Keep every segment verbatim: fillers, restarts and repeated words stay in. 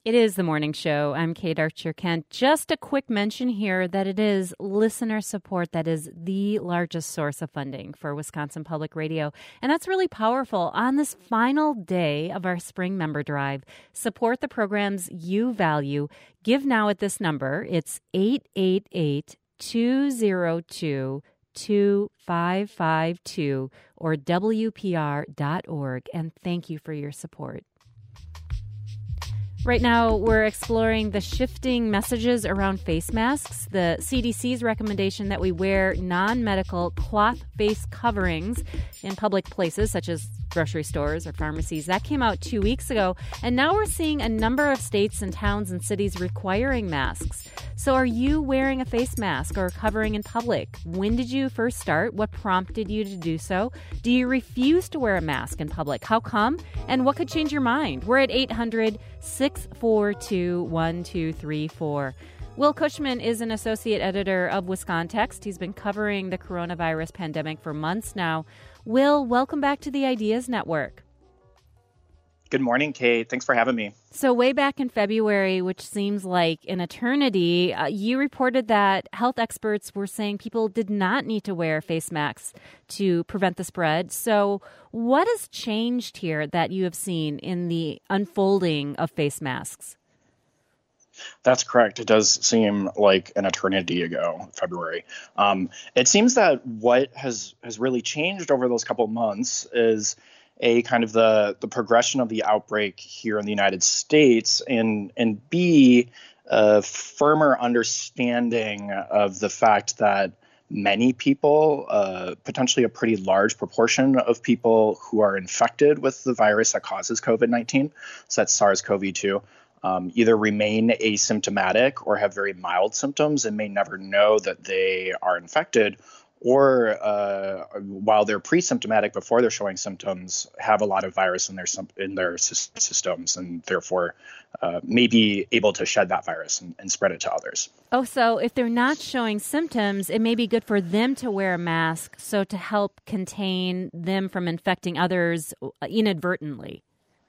It is the morning show. I'm Kate Archer-Kent. Just a quick mention here that it is listener support that is the largest source of funding for Wisconsin Public Radio. And that's really powerful. On this final day of our spring member drive, support the programs you value. Give now at this number. It's eight eight eight, two oh two, two five five two or W P R dot org. And thank you for your support. Right now, we're exploring the shifting messages around face masks, the C D C's recommendation that we wear non-medical cloth face coverings in public places such as grocery stores or pharmacies. That came out two weeks ago, and now we're seeing a number of states and towns and cities requiring masks. So are you wearing a face mask or covering in public? When did you first start? What prompted you to do so? Do you refuse to wear a mask in public? How come? And what could change your mind? We're at eight hundred, six four two, one two three four. Will Cushman is an associate editor of Wiscontext. He's been covering the coronavirus pandemic for months now. Will, welcome back to the Ideas Network. Good morning, Kate. Thanks for having me. So way back in February, which seems like an eternity, uh, you reported that health experts were saying people did not need to wear face masks to prevent the spread. So what has changed here that you have seen in the unfolding of face masks? That's correct. It does seem like an eternity ago, February. Um, it seems that what has, has really changed over those couple of months is A, kind of the, the progression of the outbreak here in the United States, and, and B, a firmer understanding of the fact that many people, uh, potentially a pretty large proportion of people who are infected with the virus that causes COVID nineteen, so that's SARS-C o V two, Um, either remain asymptomatic or have very mild symptoms and may never know that they are infected, or uh, while they're pre-symptomatic before they're showing symptoms, have a lot of virus in their in their systems and therefore uh, may be able to shed that virus and, and spread it to others. Oh, so if they're not showing symptoms, it may be good for them to wear a mask so to help contain them from infecting others inadvertently.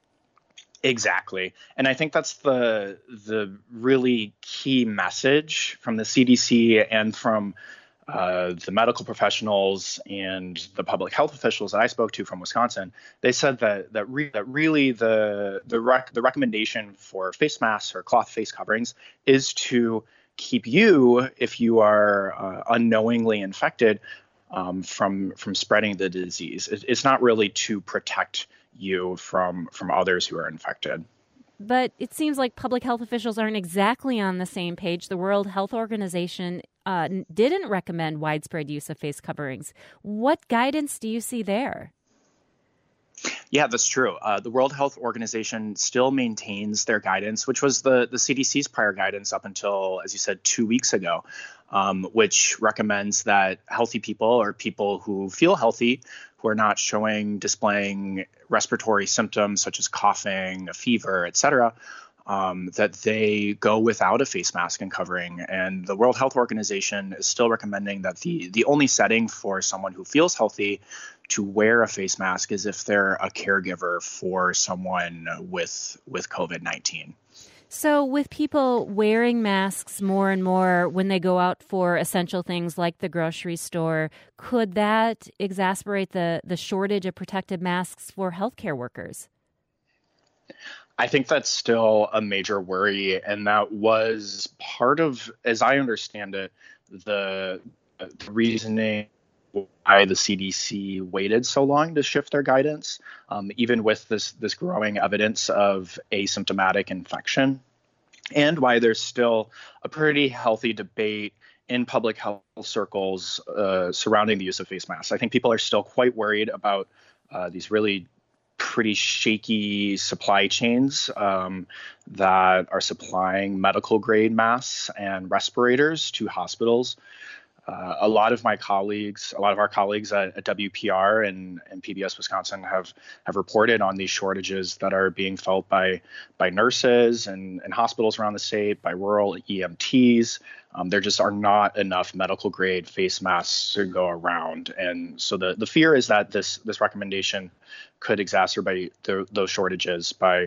Exactly. And I think that's the the really key message from the C D C and from uh, the medical professionals and the public health officials that I spoke to from Wisconsin. They said that that, re- that really the the rec- the recommendation for face masks or cloth face coverings is to keep you, if you are uh, unknowingly infected, um, from from spreading the disease. It, it's not really to protect you from from others who are infected. But it seems like public health officials aren't exactly on the same page. The World Health Organization uh, didn't recommend widespread use of face coverings. What guidance do you see there? Yeah, that's true. Uh, the World Health Organization still maintains their guidance, which was the, the C D C's prior guidance up until, as you said, two weeks ago, um, which recommends that healthy people or people who feel healthy, who are not showing, displaying respiratory symptoms such as coughing, a fever, et cetera, um, that they go without a face mask and covering. And the World Health Organization is still recommending that the, the only setting for someone who feels healthy to wear a face mask is if they're a caregiver for someone with with COVID nineteen. So with people wearing masks more and more when they go out for essential things like the grocery store, could that exacerbate the, the shortage of protective masks for healthcare workers? I think that's still a major worry, and that was part of, as I understand it, the, the reasoning why the C D C waited so long to shift their guidance, um, even with this this growing evidence of asymptomatic infection, and why there's still a pretty healthy debate in public health circles uh, surrounding the use of face masks. I think people are still quite worried about uh, these really pretty shaky supply chains um, that are supplying medical grade masks and respirators to hospitals. Uh, a lot of my colleagues, a lot of our colleagues at, at W P R and, and P B S Wisconsin have have reported on these shortages that are being felt by by nurses and, and hospitals around the state, by rural E M Ts. Um, there just are not enough medical grade face masks to go around. And so the, the fear is that this this recommendation could exacerbate the, those shortages by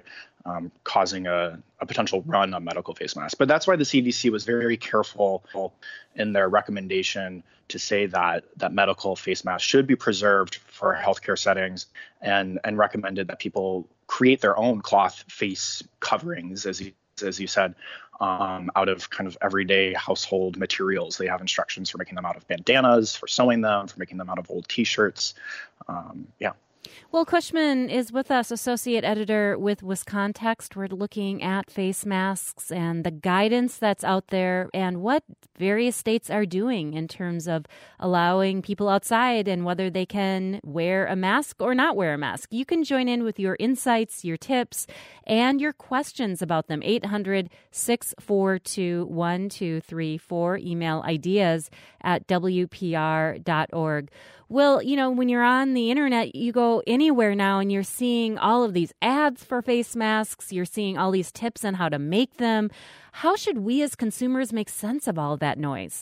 um, causing a, a potential run on medical face masks. But that's why the C D C was very careful in their recommendation to say that that medical face masks should be preserved for healthcare settings, and and recommended that people create their own cloth face coverings, as you as you said, um, out of kind of everyday household materials. They have instructions for making them out of bandanas, for sewing them, for making them out of old T-shirts. Um, yeah. Will Cushman is with us, associate editor with WisContext. We're looking at face masks and the guidance that's out there and what various states are doing in terms of allowing people outside and whether they can wear a mask or not wear a mask. You can join in with your insights, your tips, and your questions about them. eight hundred, six four two, one two three four. Email ideas at W P R dot org. Will, you know, when you're on the internet, you go anywhere now and you're seeing all of these ads for face masks. You're seeing all these tips on how to make them. How should we as consumers make sense of all of that noise?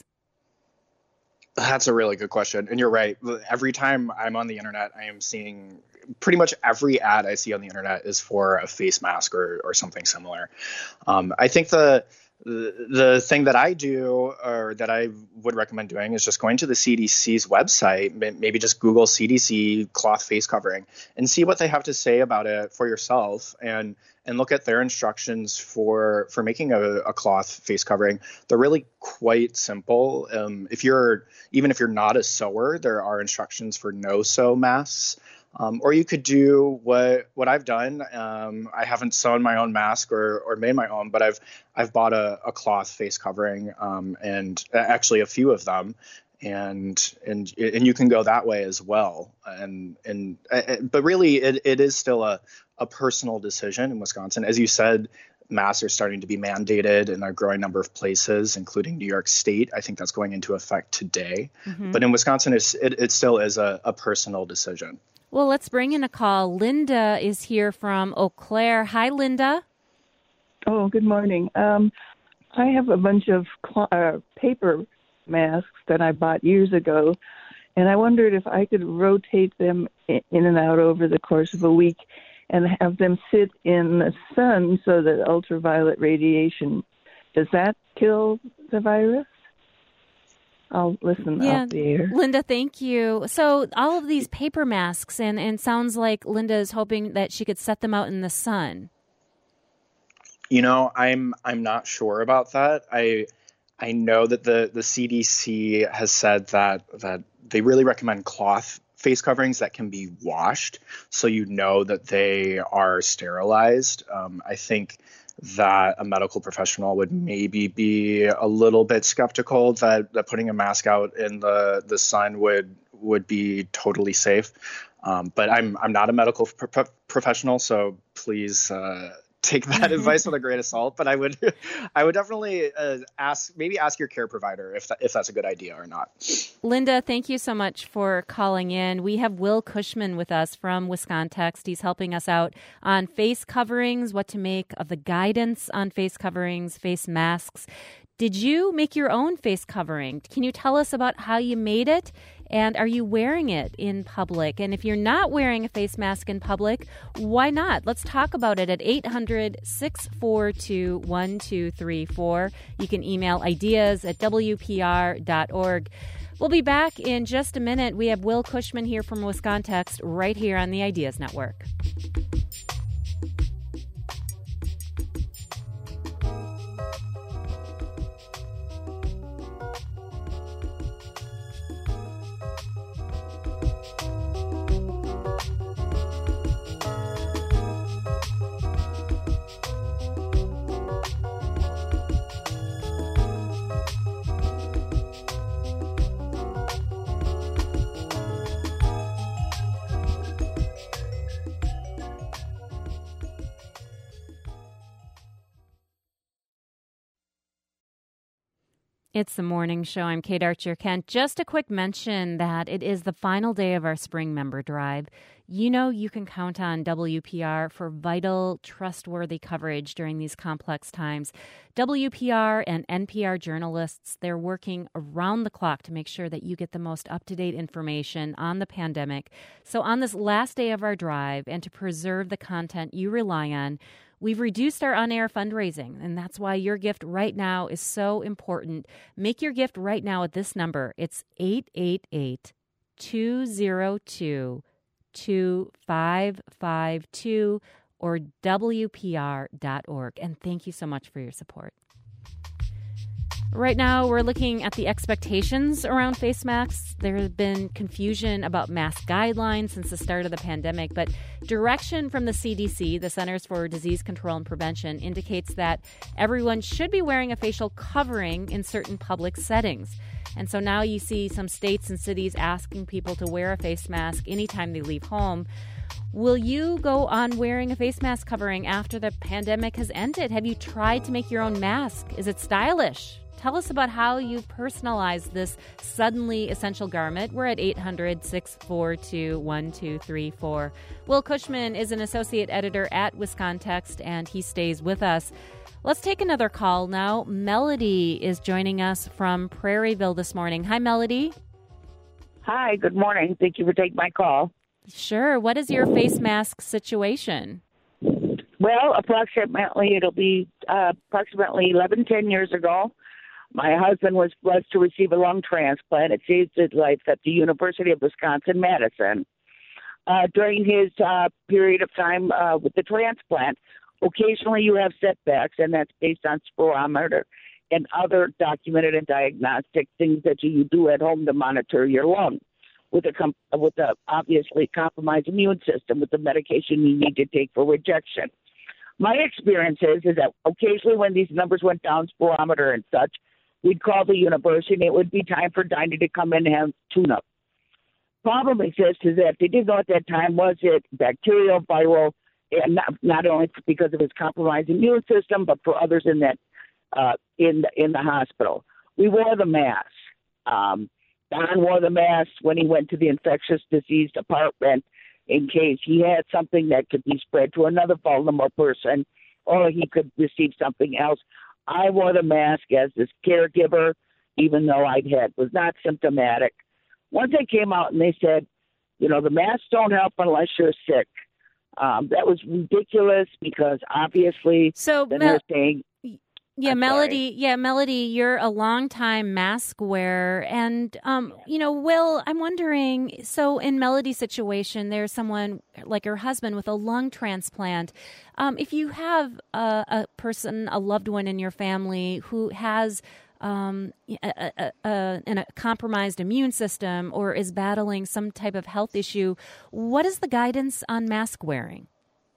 That's a really good question. And you're right. Every time I'm on the internet, I am seeing pretty much every ad I see on the internet is for a face mask or, or something similar. Um, I think the The, the thing that I do, or that I would recommend doing, is just going to the C D C's website, maybe just Google C D C cloth face covering, and see what they have to say about it for yourself, and and look at their instructions for for making a, a cloth face covering. They're really quite simple. Um, if you're even if you're not a sewer, there are instructions for no sew masks. Um, or you could do what what I've done. Um, I haven't sewn my own mask or or made my own, but I've I've bought a, a cloth face covering, um, and actually a few of them, and and and you can go that way as well. And and but really, it, it is still a a personal decision in Wisconsin, as you said. Masks are starting to be mandated in a growing number of places, including New York State. I think that's going into effect today. Mm-hmm. But in Wisconsin, it's, it, it still is a, a personal decision. Well, let's bring in a call. Linda is here from Eau Claire. Hi, Linda. Oh, good morning. Um, I have a bunch of cl- uh, paper masks that I bought years ago, and I wondered if I could rotate them in and out over the course of a week and have them sit in the sun so that ultraviolet radiation, does that kill the virus? I'll listen yeah. out the air. Linda, thank you. So all of these paper masks, and, and sounds like Linda is hoping that she could set them out in the sun. You know, I'm I'm not sure about that. I I know that the, the C D C has said that that they really recommend cloth face coverings that can be washed, so you know that they are sterilized. Um, I think that a medical professional would maybe be a little bit skeptical that, that putting a mask out in the, the sun would would be totally safe. Um, but I'm I'm not a medical pro- professional, so please uh, take that advice with a grain of salt. But I would I would definitely uh, ask maybe ask your care provider if that, if that's a good idea or not. Linda, thank you so much for calling in. We have Will Cushman with us from WisContext. He's helping us out on face coverings, what to make of the guidance on face coverings, face masks. Did you make your own face covering? Can you tell us about how you made it? And are you wearing it in public? And if you're not wearing a face mask in public, why not? Let's talk about it at eight hundred, six four two, one two three four. You can email ideas at W P R dot org. We'll be back in just a minute. We have Will Cushman here from WisContext right here on the Ideas Network. It's the morning show. I'm Kate Archer-Kent. Just a quick mention that it is the final day of our spring member drive. You know you can count on W P R for vital, trustworthy coverage during these complex times. W P R and N P R journalists, they're working around the clock to make sure that you get the most up-to-date information on the pandemic. So on this last day of our drive, and to preserve the content you rely on, we've reduced our on-air fundraising, and that's why your gift right now is so important. Make your gift right now at this number. It's eight eight eight, two zero two, two five five two or W P R dot org. And thank you so much for your support. Right now, we're looking at the expectations around face masks. There has been confusion about mask guidelines since the start of the pandemic, but direction from the C D C, the Centers for Disease Control and Prevention, indicates that everyone should be wearing a facial covering in certain public settings. And so now you see some states and cities asking people to wear a face mask anytime they leave home. Will you go on wearing a face mask covering after the pandemic has ended? Have you tried to make your own mask? Is it stylish? Tell us about how you personalize this suddenly essential garment. We're at eight hundred, six four two, one two three four. Will Cushman is an associate editor at Wiscontext, and he stays with us. Let's take another call now. Melody is joining us from Prairieville this morning. Hi, Melody. Hi, good morning. Thank you for taking my call. Sure. What is your face mask situation? Well, approximately, it'll be uh, approximately eleven, ten years ago. My husband was blessed to receive a lung transplant. It saved his life at the University of Wisconsin-Madison. Uh, during his uh, period of time uh, with the transplant, occasionally you have setbacks, and that's based on spirometer and other documented and diagnostic things that you do at home to monitor your lung with a com- with a obviously compromised immune system with the medication you need to take for rejection. My experience is, is that occasionally when these numbers went down, spirometer and such, we'd call the university and it would be time for Dinah to come in and have tune-up. Problem exists is that they didn't know at that time, was it bacterial, viral, and not, not only because of his compromised immune system, but for others in that uh, in the, in the hospital. We wore the mask. Um, Don wore the mask when he went to the infectious disease department in case he had something that could be spread to another vulnerable person or he could receive something else. I wore the mask as this caregiver, even though I'd had was not symptomatic. Once they came out and they said, you know, the masks don't help unless you're sick. Um, that was ridiculous because obviously so then Mel- they're saying, Yeah, I'm Melody. sorry. Yeah, Melody, you're a longtime mask wearer. And, um, you know, Will, I'm wondering, so in Melody's situation, there's someone like her husband with a lung transplant. Um, if you have a, a person, a loved one in your family who has um, a, a, a, a compromised immune system or is battling some type of health issue, what is the guidance on mask wearing?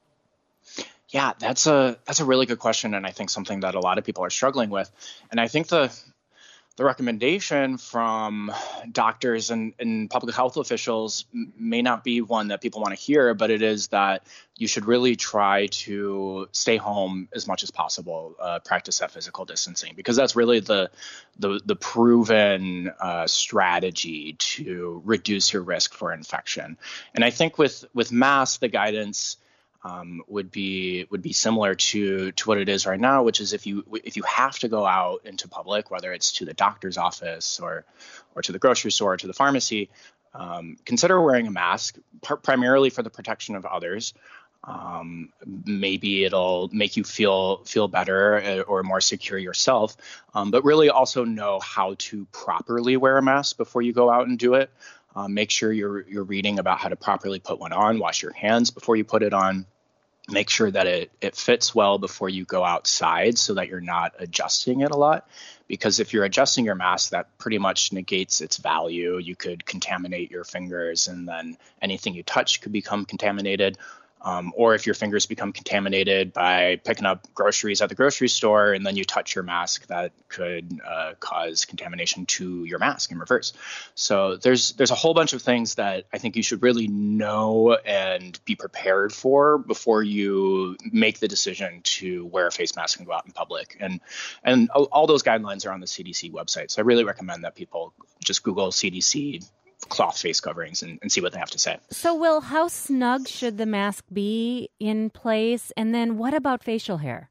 Yeah, that's a that's a really good question, and I think something that a lot of people are struggling with. And I think the the recommendation from doctors and, and public health officials may not be one that people want to hear, but it is that you should really try to stay home as much as possible, uh, practice that physical distancing, because that's really the the, the proven uh, strategy to reduce your risk for infection. And I think with with masks, the guidance Um, would be would be similar to to what it is right now, which is if you if you have to go out into public, whether it's to the doctor's office or or to the grocery store or to the pharmacy, um, consider wearing a mask par- primarily for the protection of others. Um, maybe it'll make you feel feel better or more secure yourself, um, but really also know how to properly wear a mask before you go out and do it. Um, make sure you're you're reading about how to properly put one on. Wash your hands before you put it on. Make sure that it, it fits well before you go outside so that you're not adjusting it a lot. Because if you're adjusting your mask, that pretty much negates its value. You could contaminate your fingers and then anything you touch could become contaminated. Um, or if your fingers become contaminated by picking up groceries at the grocery store and then you touch your mask, that could uh, cause contamination to your mask in reverse. So there's there's a whole bunch of things that I think you should really know and be prepared for before you make the decision to wear a face mask and go out in public. And and all those guidelines are on the C D C website. So I really recommend that people just Google C D C cloth face coverings and, and see what they have to say. So, Will, how snug should the mask be in place? And then what about facial hair?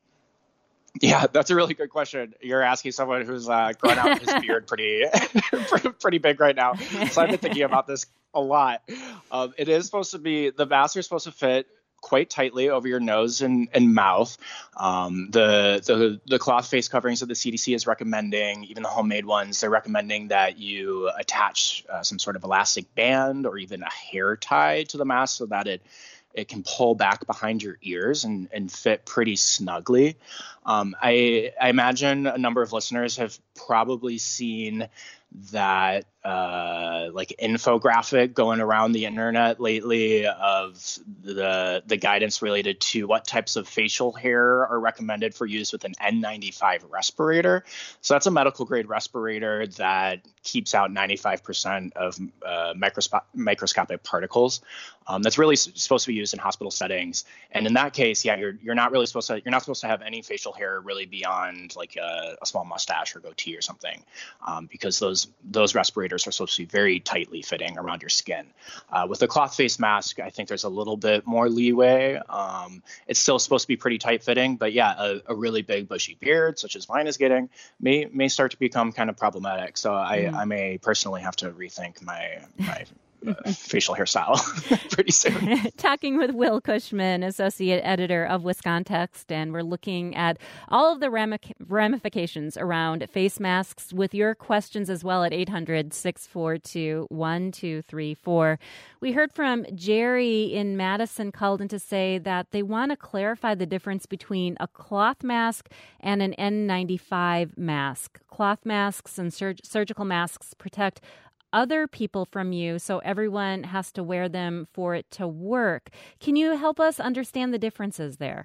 Yeah, that's a really good question. You're asking someone who's uh, growing out his beard pretty, pretty big right now. So I've been thinking about this a lot. Um, it is supposed to be, the masks are supposed to fit quite tightly over your nose and, and mouth. Um, the, the the cloth face coverings that the C D C is recommending, even the homemade ones, they're recommending that you attach uh, some sort of elastic band or even a hair tie to the mask so that it it can pull back behind your ears and, and fit pretty snugly. Um, I, I imagine a number of listeners have probably seen that uh, like infographic going around the internet lately of the the guidance related to what types of facial hair are recommended for use with an N ninety-five respirator. So that's a medical grade respirator that keeps out ninety-five percent of uh, microsp- microscopic particles. Um, that's really s- supposed to be used in hospital settings. And in that case, yeah, you're you're not really supposed to you're not supposed to have any facial hair really beyond like a, a small mustache or goatee or something, um, because those those respirators are supposed to be very tightly fitting around your skin. Uh, with a cloth face mask, I think there's a little bit more leeway. Um, it's still supposed to be pretty tight fitting, but yeah, a, a really big bushy beard, such as mine is getting, may may start to become kind of problematic. So I, mm. I may personally have to rethink my my. Uh, facial hairstyle pretty soon. Talking with Will Cushman, associate editor of WisContext, and we're looking at all of the ramic- ramifications around face masks with your questions as well at eight hundred, six four two, one two three four. We heard from Jerry in Madison called in to say that they want to clarify the difference between a cloth mask and an N ninety-five mask. Cloth masks and sur- surgical masks protect other people from you, so everyone has to wear them for it to work. Can you help us understand the differences there?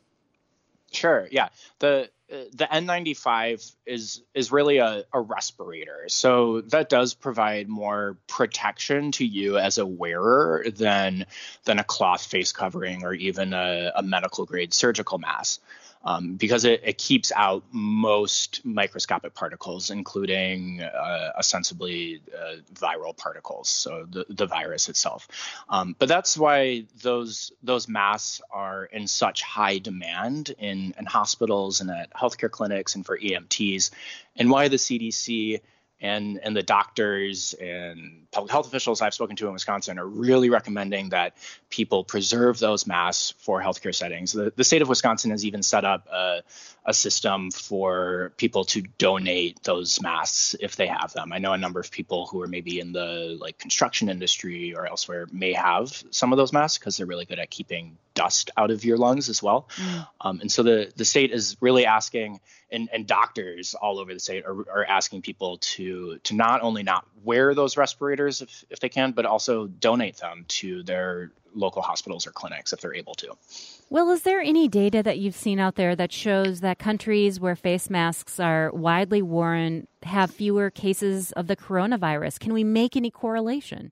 Sure. Yeah. The uh, the N ninety-five is is really a, a respirator. So that does provide more protection to you as a wearer than than a cloth face covering or even a, a medical grade surgical mask. Um, because it, it keeps out most microscopic particles, including uh, ostensibly uh, viral particles, so the, the virus itself. Um, but that's why those those masks are in such high demand in, in hospitals and at healthcare clinics and for E M Ts, and why the C D C and and the doctors and public health officials I've spoken to in Wisconsin are really recommending that people preserve those masks for healthcare settings. The, the state of Wisconsin has even set up a, a system for people to donate those masks if they have them. I know a number of people who are maybe in the like construction industry or elsewhere may have some of those masks because they're really good at keeping dust out of your lungs as well. Mm. Um, and so the, the state is really asking, and, and doctors all over the state are, are asking people to to not only not wear those respirators if, if they can, but also donate them to their local hospitals or clinics if they're able to. Well, is there any data that you've seen out there that shows that countries where face masks are widely worn have fewer cases of the coronavirus? Can we make any correlation?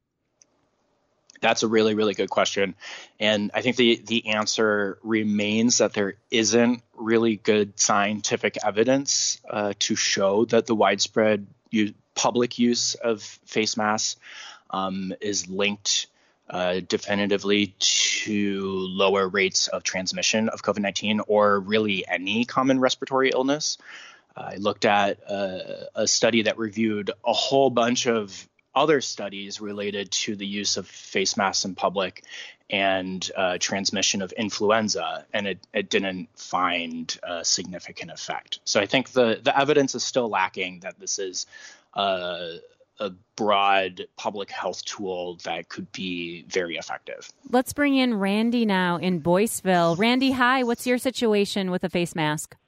That's a really, really good question. And I think the, the answer remains that there isn't really good scientific evidence uh, to show that the widespread u- public use of face masks um, is linked uh, definitively to lower rates of transmission of COVID nineteen or really any common respiratory illness. Uh, I looked at uh, a study that reviewed a whole bunch of other studies related to the use of face masks in public and uh, transmission of influenza, and it, it didn't find a significant effect. So I think the, the evidence is still lacking that this is uh, a broad public health tool that could be very effective. Let's bring in Randy now in Boyceville. Randy, hi. What's your situation with a face mask?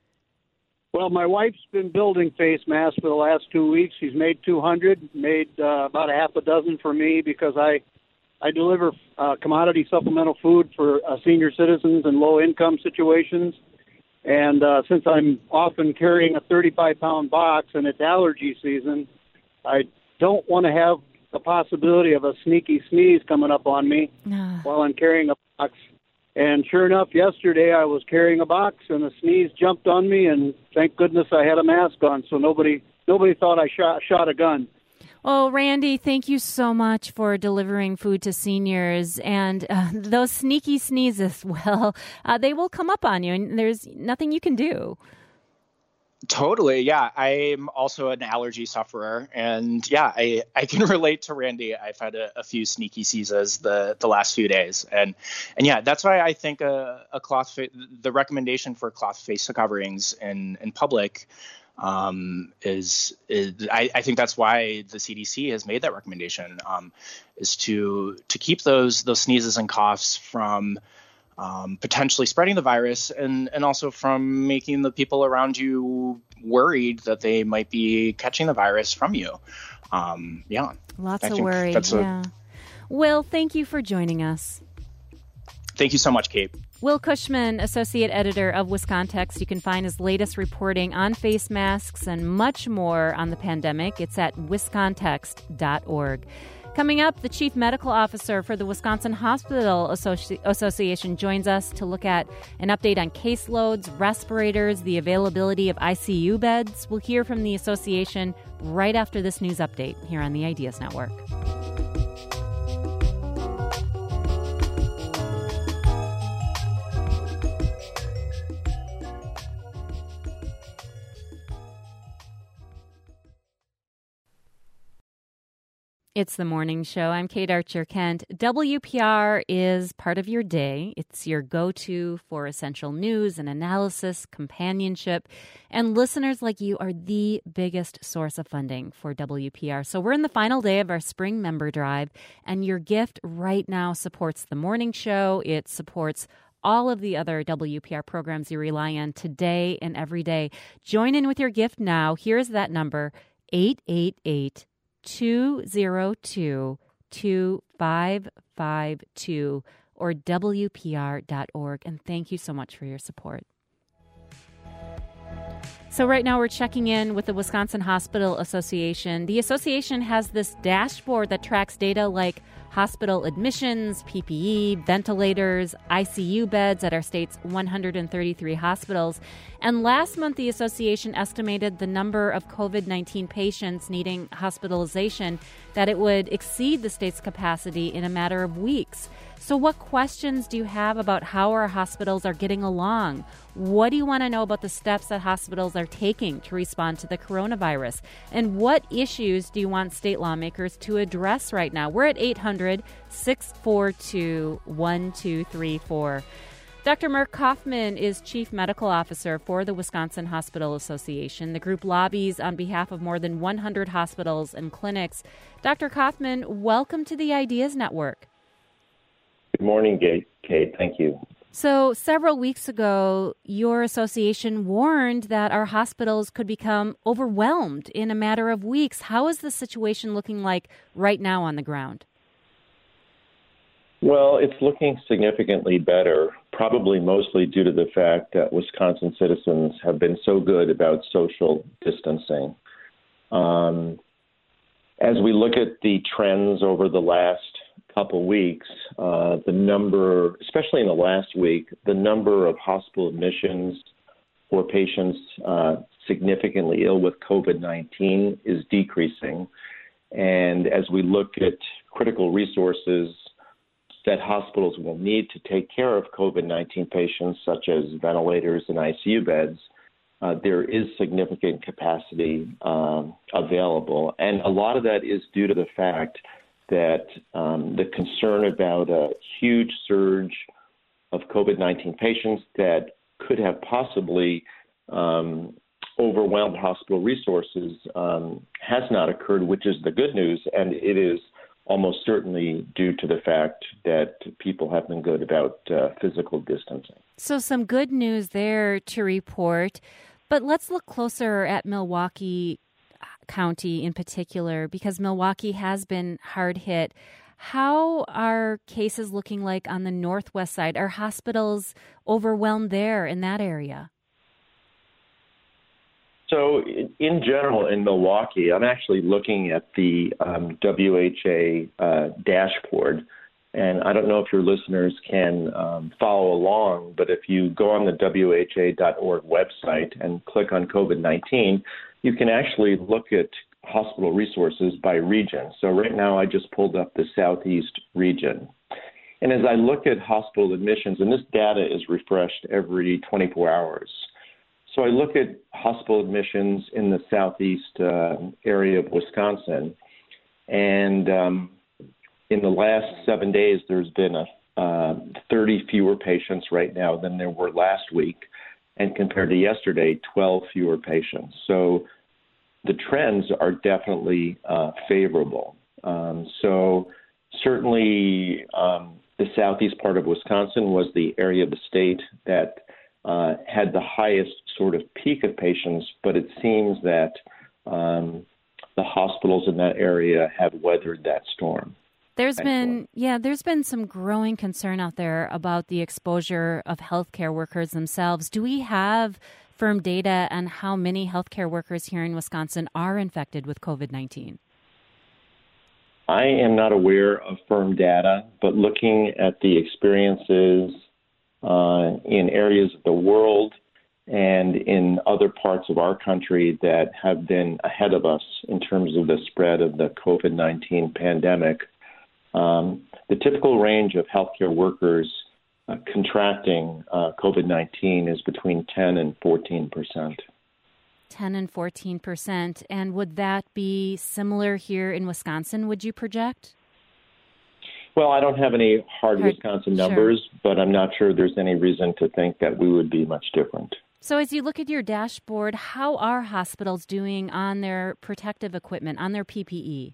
Well, my wife's been building face masks for the last two weeks. She's made two hundred, made uh, about a half a dozen for me because I I deliver uh, commodity supplemental food for uh, senior citizens in low-income situations. And uh, since I'm often carrying a thirty-five pound box and it's allergy season, I don't want to have the possibility of a sneaky sneeze coming up on me uh. while I'm carrying a box. And sure enough, yesterday I was carrying a box and a sneeze jumped on me, and thank goodness I had a mask on, so nobody nobody thought I shot shot a gun. Well, Randy, thank you so much for delivering food to seniors. And uh, those sneaky sneezes, well, uh, they will come up on you, and there's nothing you can do. Totally. Yeah. I'm also an allergy sufferer. And yeah, I, I can relate to Randy. I've had a, a few sneaky seizures the, the last few days. And and yeah, that's why I think a, a cloth, fa- the recommendation for cloth face coverings in, in public um, is, is I, I think that's why the C D C has made that recommendation, um, is to to keep those those sneezes and coughs from Um, potentially spreading the virus and, and also from making the people around you worried that they might be catching the virus from you. Um, yeah. Lots I of think worry. that's Yeah. A... Will, thank you for joining us. Thank you so much, Kate. Will Cushman, associate editor of WisContext. You can find his latest reporting on face masks and much more on the pandemic. It's at wiscontext dot org. Coming up, the chief medical officer for the Wisconsin Hospital Associ- Association joins us to look at an update on caseloads, respirators, the availability of I C U beds. We'll hear from the association right after this news update here on the Ideas Network. It's the morning show. I'm Kate Archer-Kent. W P R is part of your day. It's your go-to for essential news and analysis, companionship, and listeners like you are the biggest source of funding for W P R. So we're in the final day of our spring member drive, and your gift right now supports the morning show. It supports all of the other W P R programs you rely on today and every day. Join in with your gift now. Here's that number, eight eight eight, two zero two, two five five two or W P R dot org. And thank you so much for your support. So right now we're checking in with the Wisconsin Hospital Association. The association has this dashboard that tracks data like hospital admissions, P P E, ventilators, I C U beds at our state's one hundred thirty-three hospitals. And last month, the association estimated the number of COVID nineteen patients needing hospitalization, that it would exceed the state's capacity in a matter of weeks. So what questions do you have about how our hospitals are getting along? What do you want to know about the steps that hospitals are taking to respond to the coronavirus? And what issues do you want state lawmakers to address right now? We're at eight hundred, six four two, one two three four. Doctor Mark Kaufman is Chief Medical Officer for the Wisconsin Hospital Association. The group lobbies on behalf of more than one hundred hospitals and clinics. Doctor Kaufman, welcome to the Ideas Network. Good morning, Kate. Thank you. So several weeks ago, your association warned that our hospitals could become overwhelmed in a matter of weeks. How is the situation looking like right now on the ground? Well, it's looking significantly better, probably mostly due to the fact that Wisconsin citizens have been so good about social distancing. Um, as we look at the trends over the last couple weeks, uh, the number, especially in the last week, the number of hospital admissions for patients uh, significantly ill with COVID nineteen is decreasing. And as we look at critical resources that hospitals will need to take care of COVID nineteen patients, such as ventilators and I C U beds, uh, there is significant capacity um, available. And a lot of that is due to the fact that um, the concern about a huge surge of COVID nineteen patients that could have possibly um, overwhelmed hospital resources um, has not occurred, which is the good news, and it is almost certainly due to the fact that people have been good about uh, physical distancing. So some good news there to report, but let's look closer at Milwaukee County in particular, because Milwaukee has been hard hit. How are cases looking like on the northwest side? Are hospitals overwhelmed there in that area? So in general, in Milwaukee, I'm actually looking at the um, W H A uh, dashboard, and I don't know if your listeners can um, follow along, but if you go on the W H A dot org website and click on COVID nineteen, you can actually look at hospital resources by region. So right now I just pulled up the Southeast region. And as I look at hospital admissions, and this data is refreshed every twenty-four hours, so I look at hospital admissions in the southeast uh, area of Wisconsin. And um, in the last seven days, there's been a uh, thirty fewer patients right now than there were last week. And compared to yesterday, twelve fewer patients. So the trends are definitely uh, favorable. Um, so certainly um, the southeast part of Wisconsin was the area of the state that uh, had the highest sort of peak of patients, but it seems that um, the hospitals in that area have weathered that storm. There's Excellent. been, yeah, there's been some growing concern out there about the exposure of healthcare workers themselves. Do we have firm data on how many healthcare workers here in Wisconsin are infected with COVID nineteen? I am not aware of firm data, but looking at the experiences uh, in areas of the world and in other parts of our country that have been ahead of us in terms of the spread of the COVID nineteen pandemic, um, the typical range of healthcare workers uh, contracting uh, COVID nineteen is between ten and fourteen percent. ten and fourteen percent. And would that be similar here in Wisconsin, would you project? Well, I don't have any hard, hard Wisconsin numbers, sure. but I'm not sure there's any reason to think that we would be much different. So as you look at your dashboard, how are hospitals doing on their protective equipment, on their P P E?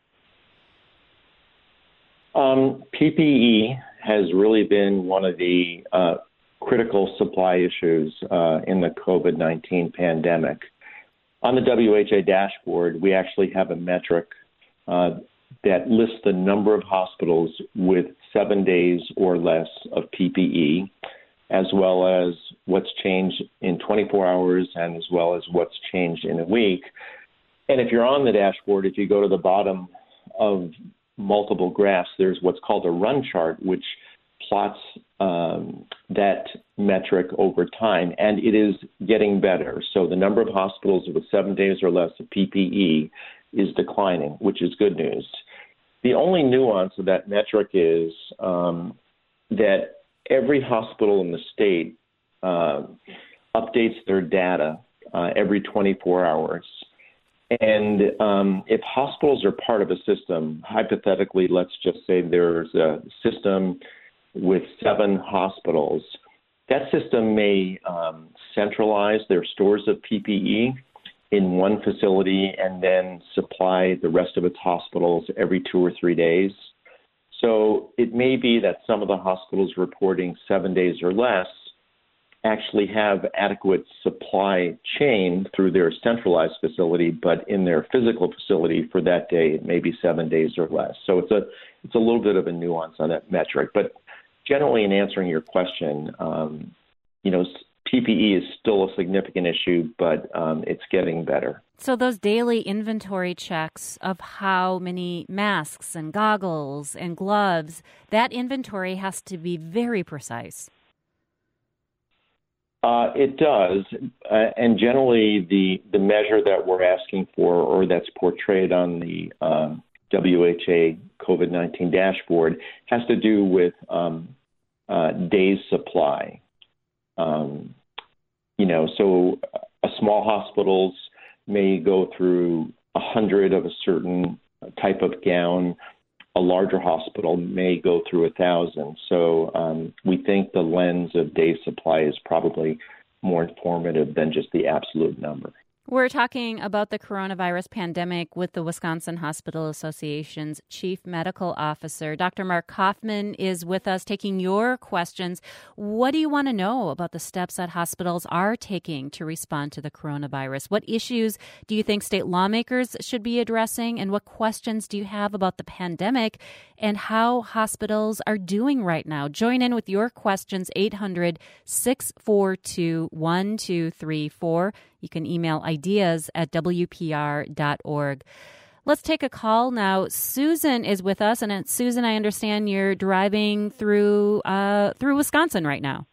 Um, P P E has really been one of the uh, critical supply issues uh, in the COVID nineteen pandemic. On the W H A dashboard, we actually have a metric uh, that lists the number of hospitals with seven days or less of P P E, as well as what's changed in twenty-four hours and as well as what's changed in a week. And if you're on the dashboard, if you go to the bottom of multiple graphs, there's what's called a run chart, which plots um, that metric over time, and it is getting better. So the number of hospitals with seven days or less of P P E is declining, which is good news. The only nuance of that metric is um, that every hospital in the state uh, updates their data uh, every twenty-four hours. And um, if hospitals are part of a system, hypothetically, let's just say there's a system with seven hospitals, that system may um, centralize their stores of P P E in one facility and then supply the rest of its hospitals every two or three days. So it may be that some of the hospitals reporting seven days or less actually have adequate supply chain through their centralized facility, but in their physical facility for that day, it may be seven days or less. So it's a it's a little bit of a nuance on that metric. But generally, in answering your question, um, you know, P P E is still a significant issue, but um, it's getting better. So those daily inventory checks of how many masks and goggles and gloves, that inventory has to be very precise. Uh, it does, uh, and generally the, the measure that we're asking for, or that's portrayed on the uh, W H A COVID nineteen dashboard, has to do with um, uh, days supply. Um, you know, so a small hospitals may go through a hundred of a certain type of gown. A larger hospital may go through a thousand. So um, we think the lens of day supply is probably more informative than just the absolute number. We're talking about the coronavirus pandemic with the Wisconsin Hospital Association's Chief Medical Officer. Doctor Mark Kaufman is with us taking your questions. What do you want to know about the steps that hospitals are taking to respond to the coronavirus? What issues do you think state lawmakers should be addressing? And what questions do you have about the pandemic and how hospitals are doing right now? Join in with your questions, eight hundred, six four two, one two three four. You can email ideas at W P R dot org. Let's take a call now. Susan is with us. And Susan, I understand you're driving through uh, through Wisconsin right now.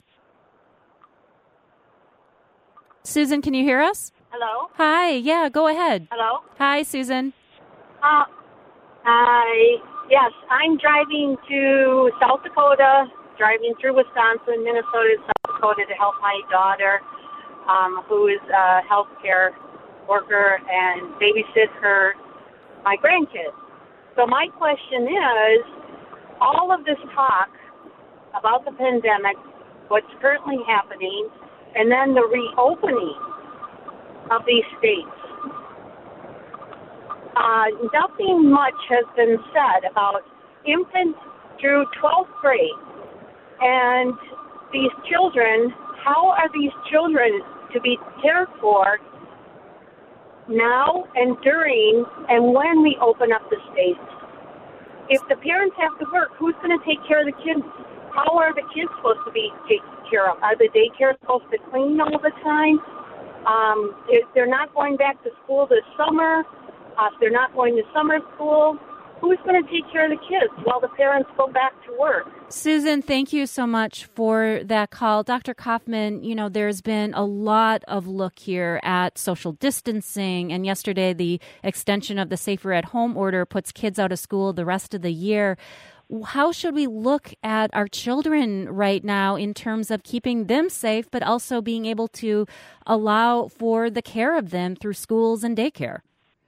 Susan, can you hear us? Hello? Hi. Yeah, go ahead. Hello? Hi, Susan. Uh, hi. Yes, I'm driving to South Dakota, driving through Wisconsin, Minnesota, South Dakota to help my daughter um, who is a healthcare worker and babysits her, my grandkids. So my question is, all of this talk about the pandemic, what's currently happening, and then the reopening of these states. Uh, nothing much has been said about infant through twelfth grade. And these children, how are these children to be cared for now and during and when we open up the states? If the parents have to work, who's going to take care of the kids? How are the kids supposed to be taken care of? Are the daycare supposed to clean all the time? Um, if they're not going back to school this summer, uh, if they're not going to summer school, who's going to take care of the kids while the parents go back to work? Susan, thank you so much for that call. Doctor Kaufman, you know, there's been a lot of look here at social distancing, and yesterday the extension of the Safer at Home order puts kids out of school the rest of the year. How should we look at our children right now in terms of keeping them safe, but also being able to allow for the care of them through schools and daycare?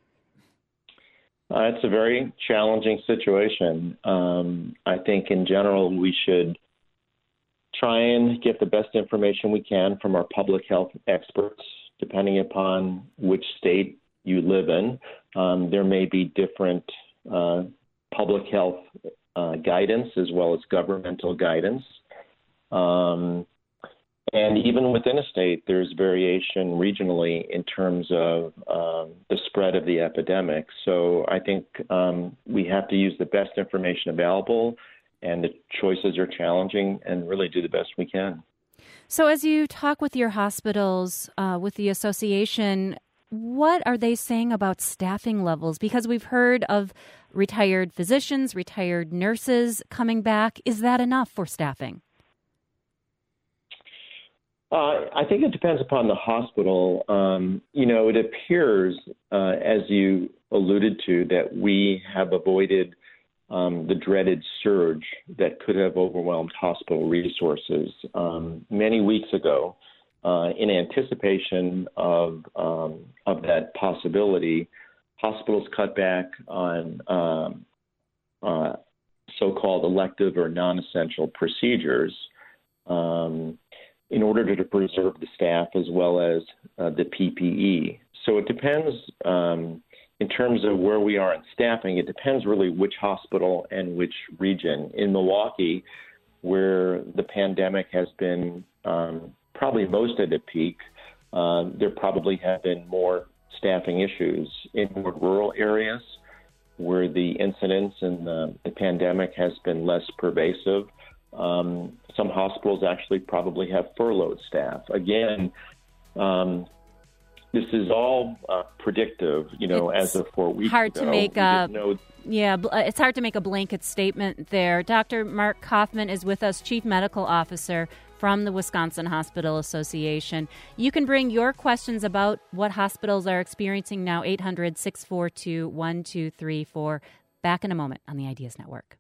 Uh, it's a very challenging situation. Um, I think in general we should try and get the best information we can from our public health experts, depending upon which state you live in. Um, there may be different uh, public health uh, guidance as well as governmental guidance. Um, And even within a state, there's variation regionally in terms of um, the spread of the epidemic. So I think um, we have to use the best information available, and the choices are challenging, and really do the best we can. So as you talk with your hospitals, uh, with the association, what are they saying about staffing levels? Because we've heard of retired physicians, retired nurses coming back. Is that enough for staffing? Uh, I think it depends upon the hospital. Um, you know, it appears, uh, as you alluded to, that we have avoided um, the dreaded surge that could have overwhelmed hospital resources. Um, many weeks ago, uh, in anticipation of um, of that possibility, hospitals cut back on um, uh, so-called elective or non-essential procedures Um, in order to preserve the staff as well as uh, the P P E. So it depends, um, in terms of where we are in staffing, it depends really which hospital and which region. In Milwaukee, where the pandemic has been um, probably most at a peak, uh, there probably have been more staffing issues. In more rural areas, where the incidence and the, the pandemic has been less pervasive, Um, some hospitals actually probably have furloughed staff. Again, um, this is all uh, predictive, you know, it's as of four weeks hard ago. to make we a, know... yeah, it's hard to make a blanket statement there. Doctor Mark Kaufman is with us, Chief Medical Officer from the Wisconsin Hospital Association. You can bring your questions about what hospitals are experiencing now, eight hundred, six four two, one two three four. Back in a moment on the Ideas Network.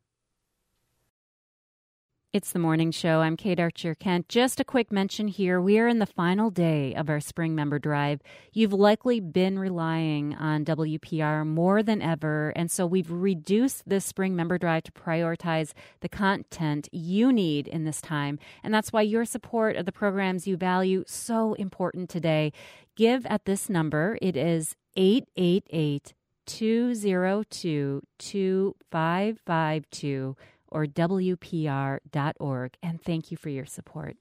It's the morning show. I'm Kate Archer-Kent. Just a quick mention here. We are in the final day of our spring member drive. You've likely been relying on W P R more than ever, and so we've reduced this spring member drive to prioritize the content you need in this time. And that's why your support of the programs you value so important today. Give at this number. It is eight eight eight, two oh two, two five five two. or W P R dot org, and thank you for your support.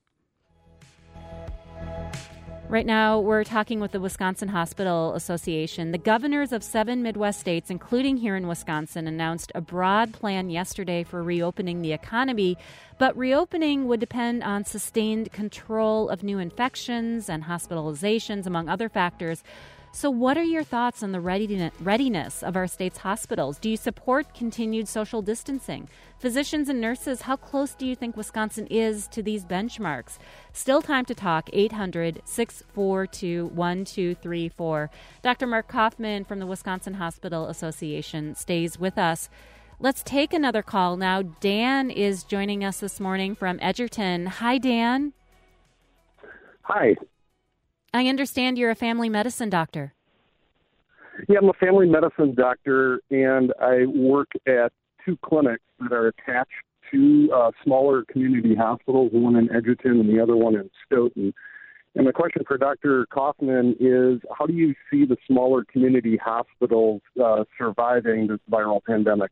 Right now, we're talking with the Wisconsin Hospital Association. The governors of seven Midwest states, including here in Wisconsin, announced a broad plan yesterday for reopening the economy, but reopening would depend on sustained control of new infections and hospitalizations, among other factors. So what are your thoughts on the readiness of our state's hospitals? Do you support continued social distancing? Physicians and nurses, how close do you think Wisconsin is to these benchmarks? Still time to talk, eight hundred, six four two, one two three four. Doctor Mark Kaufman from the Wisconsin Hospital Association stays with us. Let's take another call now. Dan is joining us this morning from Edgerton. Hi, Dan. Hi. I understand you're a family medicine doctor. Yeah, I'm a family medicine doctor, and I work at two clinics that are attached to uh, smaller community hospitals, one in Edgerton and the other one in Stoughton. And the question for Doctor Kaufman is, how do you see the smaller community hospitals uh, surviving this viral pandemic?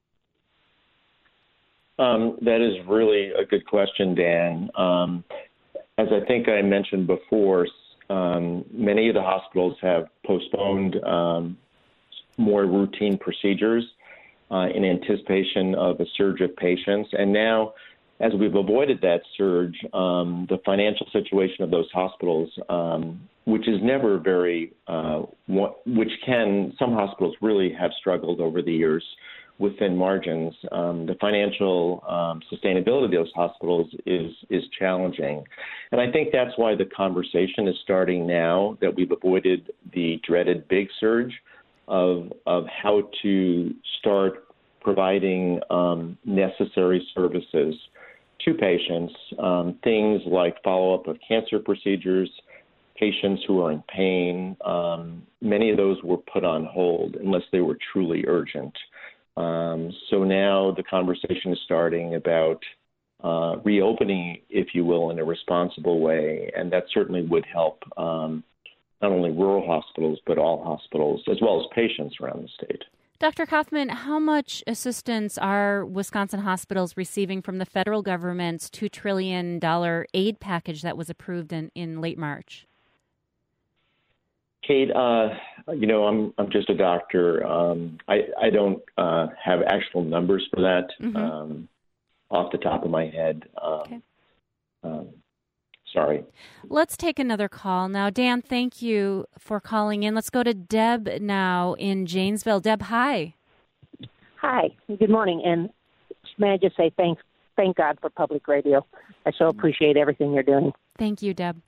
Um, that is really a good question, Dan. Um, as I think I mentioned before, um, many of the hospitals have postponed um, more routine procedures uh, in anticipation of a surge of patients. And now, as we've avoided that surge, um, the financial situation of those hospitals, um, which is never very, uh, which can, some hospitals really have struggled over the years with thin margins. Um, the financial um, sustainability of those hospitals is is challenging. And I think that's why the conversation is starting now, that we've avoided the dreaded big surge of, of how to start providing um, necessary services to patients, um, things like follow-up of cancer procedures, patients who are in pain. Um, many of those were put on hold unless they were truly urgent. Um, so now the conversation is starting about uh, reopening, if you will, in a responsible way, and that certainly would help um, not only rural hospitals, but all hospitals, as well as patients around the state. Doctor Kaufman, how much assistance are Wisconsin hospitals receiving from the federal government's two trillion dollars aid package that was approved in, in late March? Kate, uh, you know, I'm I'm just a doctor. Um, I I don't uh, have actual numbers for that mm-hmm. um, off the top of my head. Um, okay. Um, sorry. Let's take another call now. Dan, thank you for calling in. Let's go to Deb now in Janesville. Deb, hi. Hi. Good morning. And may I just say thanks, thank God for public radio. I so appreciate everything you're doing. Thank you, Deb.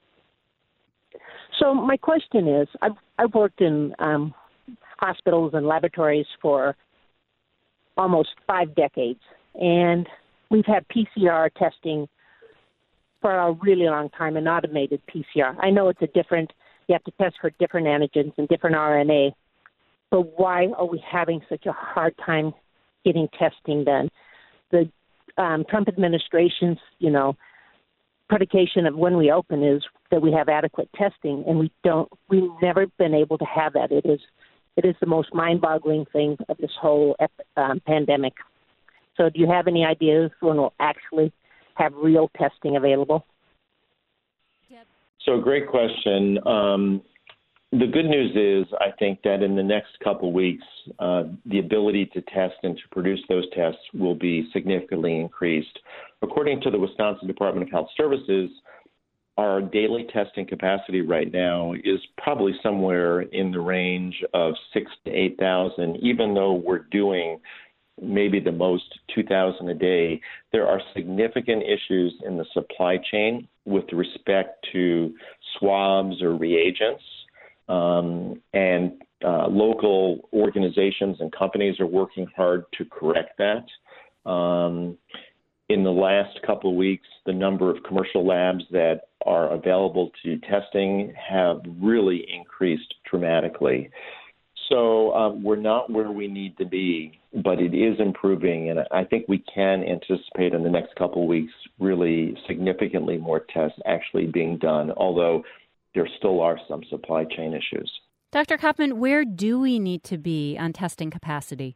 So my question is, I've, I've worked in um, hospitals and laboratories for almost five decades, and we've had P C R testing for a really long time, an automated P C R. I know it's a different, you have to test for different antigens and different R N A, but why are we having such a hard time getting testing done? The um, Trump administration's, you know, predication of when we open is that we have adequate testing, and we don't. We've never been able to have that. It is, it is the most mind-boggling thing of this whole um, pandemic. So, do you have any ideas when we'll actually have real testing available? So, great question. Um, the good news is, I think that in the next couple weeks, uh, the ability to test and to produce those tests will be significantly increased. According to the Wisconsin Department of Health Services, our daily testing capacity right now is probably somewhere in the range of six to eight thousand. Even though we're doing maybe the most two thousand a day, there are significant issues in the supply chain with respect to swabs or reagents, um, and uh, local organizations and companies are working hard to correct that. Um, In the last couple of weeks, the number of commercial labs that are available to testing have really increased dramatically. So um, we're not where we need to be, but it is improving. And I think we can anticipate in the next couple of weeks really significantly more tests actually being done, although there still are some supply chain issues. Doctor Kaufman, where do we need to be on testing capacity?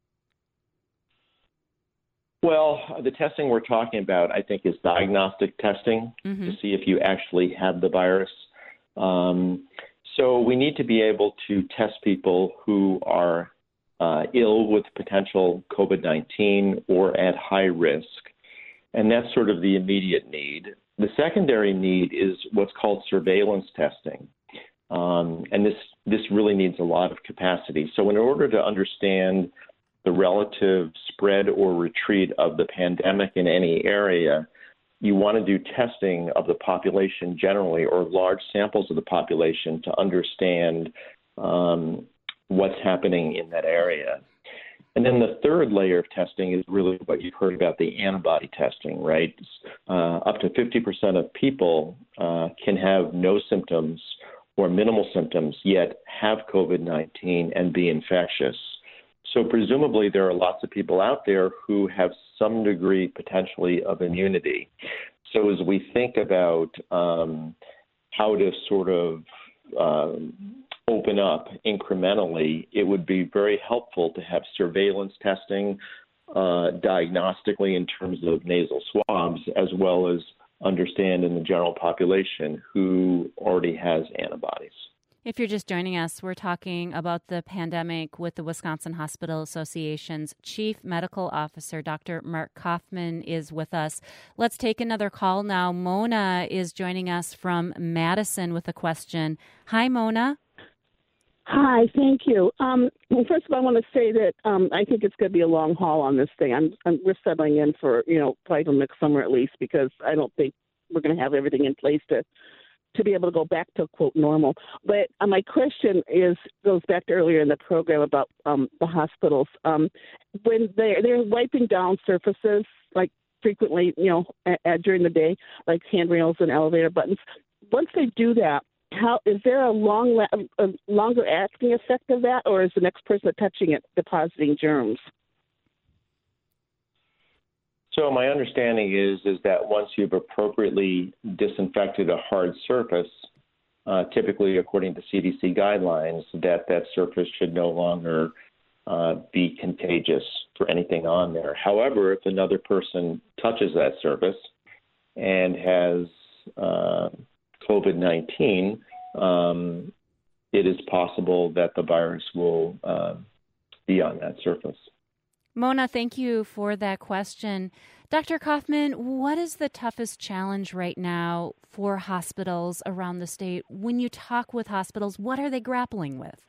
Well, the testing we're talking about, I think, is diagnostic testing mm-hmm. to see if you actually have the virus. Um, so we need to be able to test people who are uh, ill with potential COVID nineteen or at high risk. And that's sort of the immediate need. The secondary need is what's called surveillance testing. Um, and this, this really needs a lot of capacity. So in order to understand the relative spread or retreat of the pandemic in any area, you want to do testing of the population generally, or large samples of the population, to understand um, what's happening in that area. And then the third layer of testing is really what you've heard about, the antibody testing, right? Uh, up to fifty percent of people uh, can have no symptoms or minimal symptoms, yet have COVID nineteen and be infectious. So presumably there are lots of people out there who have some degree potentially of immunity. So as we think about um, how to sort of um, open up incrementally, it would be very helpful to have surveillance testing uh, diagnostically in terms of nasal swabs, as well as understand in the general population who already has antibodies. If you're just joining us, we're talking about the pandemic with the Wisconsin Hospital Association's Chief Medical Officer, Doctor Mark Kaufman, is with us. Let's take another call now. Mona is joining us from Madison with a question. Hi, Mona. Hi, thank you. Um, well, first of all, I want to say that um, I think it's going to be a long haul on this thing. I'm, I'm we're settling in for, you know, probably till next summer at least, because I don't think we're going to have everything in place to to be able to go back to, quote, normal. But uh, my question is goes back to earlier in the program about um, the hospitals. Um, when they're, they're wiping down surfaces, like frequently, you know, a, a, during the day, like handrails and elevator buttons, once they do that, how is there a long, a longer acting effect of that, or is the next person touching it depositing germs? So my understanding is is that once you've appropriately disinfected a hard surface, uh, typically according to C D C guidelines, that that surface should no longer uh, be contagious for anything on there. However, if another person touches that surface and has uh, COVID nineteen, um, it is possible that the virus will uh, be on that surface. Mona, thank you for that question. Doctor Kaufman, what is the toughest challenge right now for hospitals around the state? When you talk with hospitals, what are they grappling with?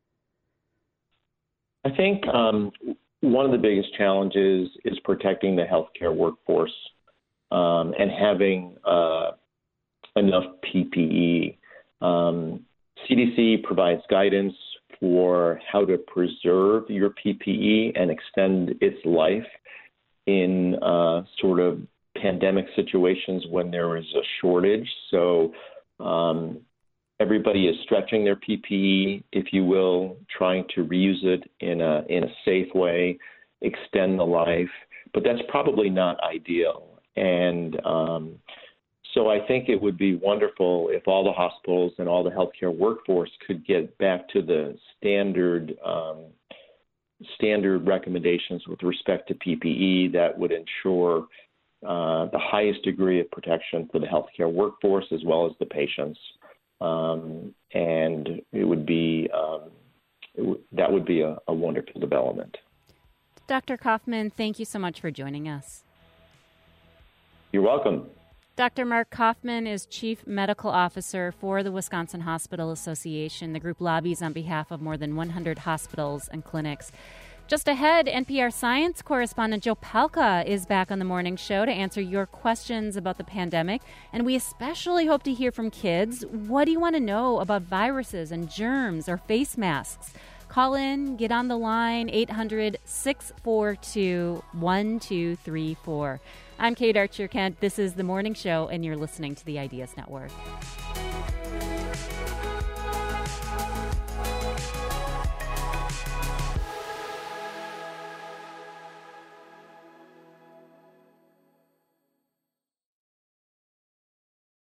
I think um, one of the biggest challenges is protecting the healthcare workforce um, and having uh, enough P P E. Um, C D C provides guidance for how to preserve your P P E and extend its life in uh, sort of pandemic situations when there is a shortage. So um, everybody is stretching their P P E, if you will, trying to reuse it in a in a safe way, extend the life. But that's probably not ideal. And um, So I think it would be wonderful if all the hospitals and all the healthcare workforce could get back to the standard um, standard recommendations with respect to P P E that would ensure uh, the highest degree of protection for the healthcare workforce as well as the patients. Um, and it would be um, it w- that would be a, a wonderful development. Doctor Kaufman, thank you so much for joining us. You're welcome. Doctor Mark Kaufman is Chief Medical Officer for the Wisconsin Hospital Association. The group lobbies on behalf of more than one hundred hospitals and clinics. Just ahead, N P R Science correspondent Joe Palca is back on the morning show to answer your questions about the pandemic. And we especially hope to hear from kids. What do you want to know about viruses and germs or face masks? Call in, get on the line, eight hundred, six four two, one two three four. I'm Kate Archer-Kent. This is The Morning Show, and you're listening to the Ideas Network.